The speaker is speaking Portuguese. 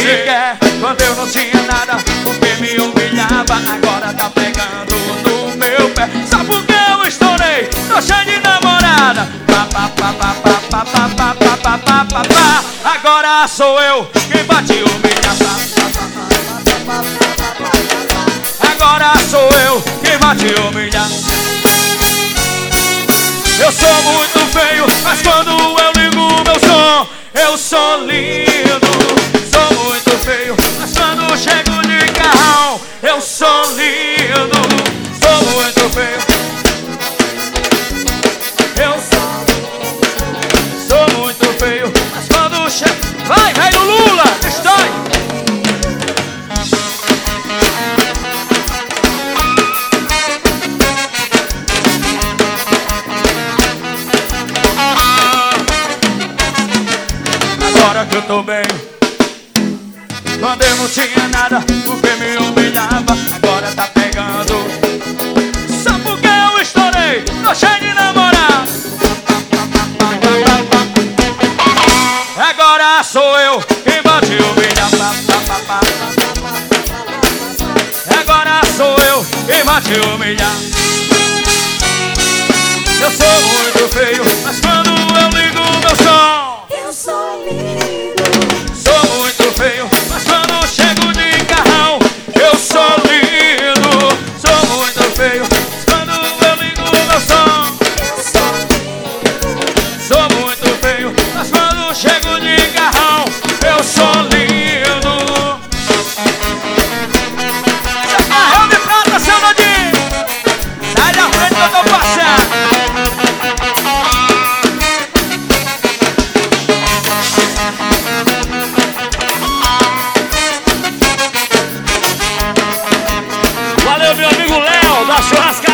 me quer quando eu não tinha nada, porque me humilhava, agora tá pegando no meu pé. Só porque eu estourei, tô cheio de namorada. Agora sou eu quem bate e humilha. Agora sou eu quem bate e humilha. Eu sou muito feio, mas quando eu ligo meu som, eu sou lindo. Sou muito feio, mas quando chego de carrão, eu sou lindo. Sou muito feio. Eu sou muito feio, mas quando chego... Vai, velho Lula, destrói! Agora que eu tô bem, quando eu não tinha nada, porque me humilhava, agora tá pegando. Só porque eu estourei, tô cheio de namorar. Agora sou eu quem bate e humilha. Agora sou eu quem bate e humilha. Eu sou muito feio, mas quando eu ligo meu som, Eu sou lindo. sou muito feio, mas quando chego de carrão, eu sou lindo. Sou muito feio, mas quando eu ligo meu som, Eu sou lindo. sou muito feio, mas quando chego de carrão, eu sou lindo. Carrão de prata, seu Nodinho, sai da frente que eu tô passando. Valeu, meu amigo Léo, da churrascaria.